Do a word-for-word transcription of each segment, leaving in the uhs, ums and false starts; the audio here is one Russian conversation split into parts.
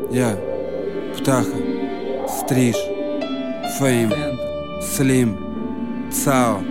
Я, Птаха, Стриж, Фейм, Слим, Цао.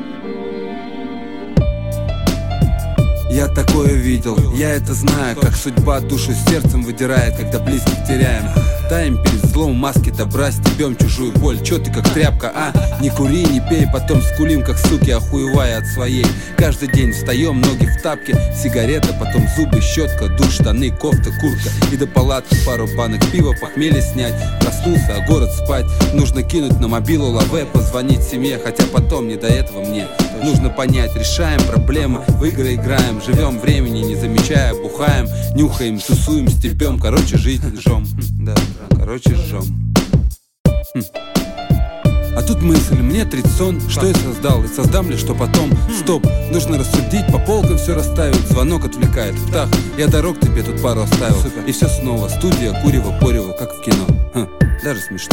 Я такое видел, я это знаю, как судьба душу сердцем выдирает, когда близких теряем. Таем перед злом, маски добра, стебем чужую боль. Чё ты как тряпка, а? Не кури, не пей, потом скулим, как суки, охуевая от своей. Каждый день встаем, ноги в тапке, сигарета, потом зубы, щетка, душ, штаны, кофта, куртка. И до палатки пару банок пива, похмелье снять. Проснулся, а город спать. Нужно кинуть на мобилу лаве, позвонить семье, хотя потом не до этого мне. Нужно понять, решаем проблемы, в игры играем, живем времени, не замечая, бухаем, нюхаем, тусуем, стебем, короче, жизнь жжем. Да, короче, жжем. Хм. А тут мысль, мне тридцать сон, что я создал, и создам ли, что потом. Стоп, нужно рассудить, по полкам все расставить. Звонок отвлекает, Птах, я дорог тебе тут пару оставил. Супер. И все снова, студия, курево, порево, как в кино. Ха, даже смешно.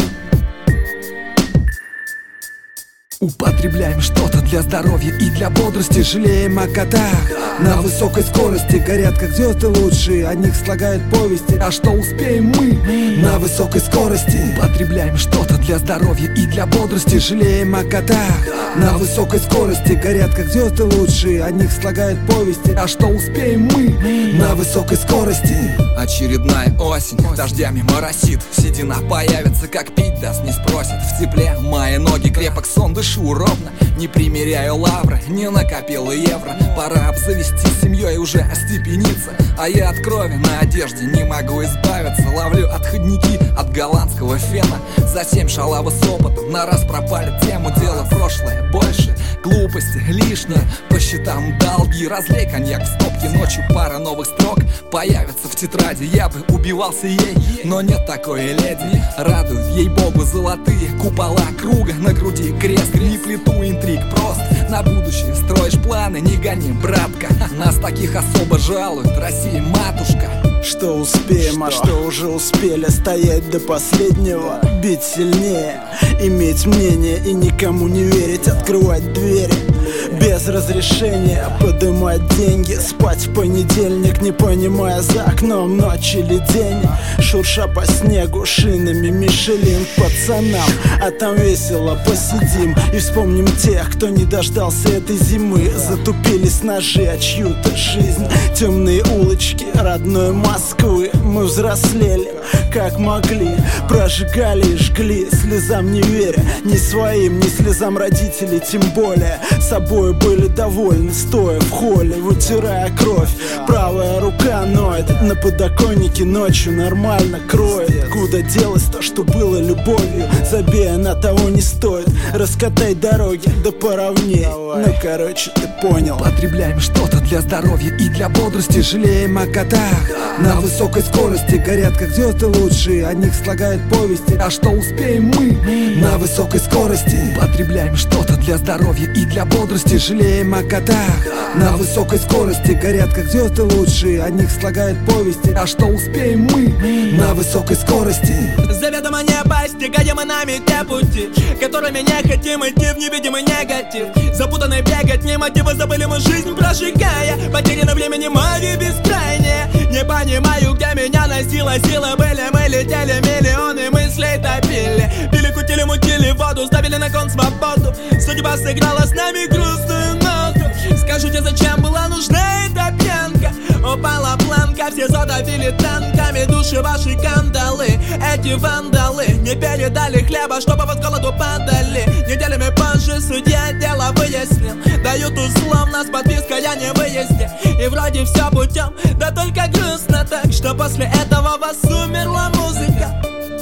Употребляем что-то для здоровья и для бодрости. Жалеем о котах на высокой скорости. Горят как звезды лучшие, о них слагают повести. А что успеем мы на высокой скорости? Употребляем что-то для здоровья и для бодрости. Жалеем о котах на высокой скорости. Горят как звезды лучшие, о них слагают повести. А что успеем мы на высокой скорости? Очередная осень, дождями моросит. Седина появится, как пить даст, не спросит. В тепле мои ноги, крепок сон, дышу ровно. Не примеряю лавры, не накопил евро. Пора обзавестись семьей, уже остепениться. А я от крови на одежде не могу избавиться. Ловлю отходники от голландского фена. За семь шалавы с опытом на раз пропали тему. Дело прошлое, больше глупости, лишнее. По счетам долги, разлей коньяк в стопке. Ночью пара новых строк появится в тетради. Я бы убивался ей, но нет такой леди. Радуют ей-богу золотые купола круга. На груди крест, не плету интриг, просто на будущее строишь планы, не гони, братка. Нас таких особо жалуют, Россия матушка. Что успеем, что? А что уже успели? Стоять до последнего, бить сильнее, иметь мнение и никому не верить. Открывать двери без разрешения, подымать деньги, спать в понедельник, не понимая за окном ночь или день. Шурша по снегу шинами Мишелин пацанам, а там весело посидим и вспомним тех, кто не дождался этой зимы. Затупились ножи о чью-то жизнь, темные улочки родной Москвы. Мы взрослели, как могли, прожигали и жгли, слезам не веря, ни своим, ни слезам родителей, тем более. Собой были довольны, стоя в холле, вытирая кровь. Правая рука ноет, на подоконнике ночью нормально кроет. Куда делось то, что было любовью? Забей, она того не стоит. Раскатай дороги, да поровней. Ну короче, ты понял. Употребляем что-то для здоровья и для бодрости. Жалеем о котах на высокой скорости. Горят как звезды лучшие, о них слагают повести. А что успеем мы на высокой скорости? Употребляем что-то для здоровья и для бодрости. Жалеем о котах на высокой скорости. Горят как звезды лучшие, о них слагают повести. А что успеем мы на высокой скорости? Заведомо не постигаемы нами те пути, которыми не хотим идти в невидимый негатив. Запутанные бегать не мотивы, забыли мы жизнь прожигая. Потеряно времени море бескрайнее. Не понимаю, где меня носила сила. Были мы, летели, миллионы мыслей топили. Пили, кутили, мутили воду, ставили на кон свободу. Судьба сыграла с нами грустную ноту. Скажите, зачем была нужна эта пьянка? Упала планка, все задавили танками души ваши кандалы. Эти вандалы не передали хлеба, чтобы вас голоду падали. Неделями позже судья дело выяснил. Дают условно с подпиской о невыезде. И вроде все путем, да только грустно так, что после этого вас умерла музыка.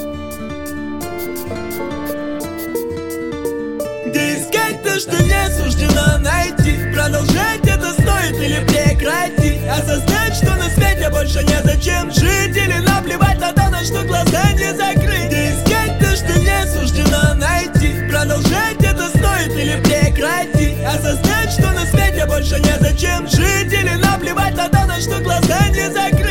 Где искать то, что не суждено найти? Продолжать это стоит или прекратить? Осознать, что на свете больше незачем жить, или наплевать на то, на что глаза не закрыть? Где искать то, что не суждено найти? Продолжать это стоит или прекратить? Осознать, что на свете больше незачем жить, или наплевать на то, на что глаза не закрыть?